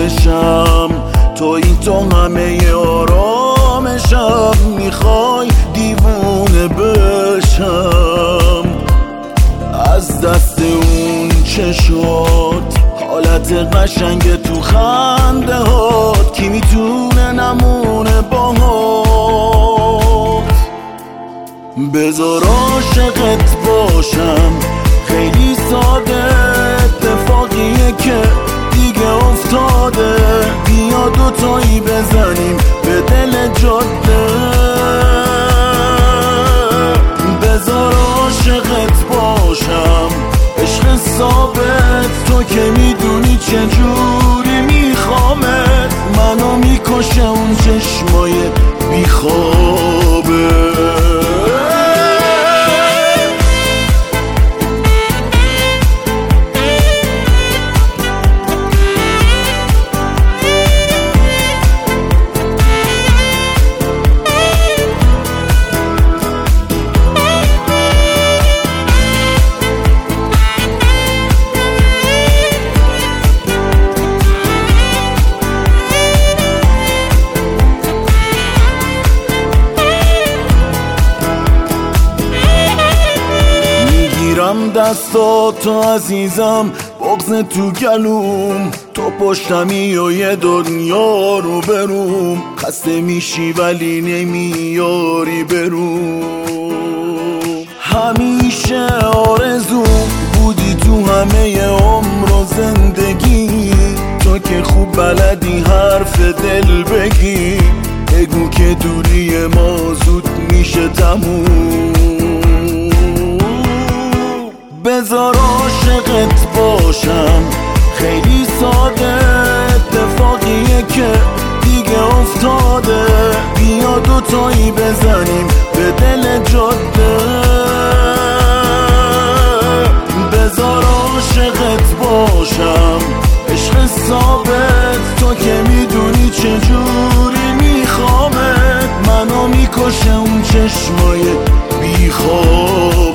چشم، تویی تو همه آرامشم، میخوای دیوونه بشم از دست اون چشات، حالت قشنگ تو خنده هات، کی میتونه نمونه باهات. بذار عاشقت باشم، خیلی ساده، اتفاقیه که دیگه افتاده، بیا دوتایی بزنیم به دل جاده. بذار عاشقت باشم، عشق ثابت، تو که میدونی چجوری میخوامت، منو میکشه اون چشمای بیخوابه. دستاتو عزیزم، بغض تو گلوم، تو پشتمی و یه دنیا رو بروم، خسته میشی ولی نمیاری بروم. همیشه آرزوم بودی تو همه عمر و زندگی، تو که خوب بلدی حرف دل بگی، بگو که دوری ما زود میشه تموم. بذار عاشقت باشم، خیلی ساده، اتفاقیه که دیگه افتاده، بیا دوتایی بزنیم به دل جاده. بذار عاشقت باشم، عشق ثابت، تو که میدونی چجوری میخوامت، منو میکشه اون چشمای بیخواب.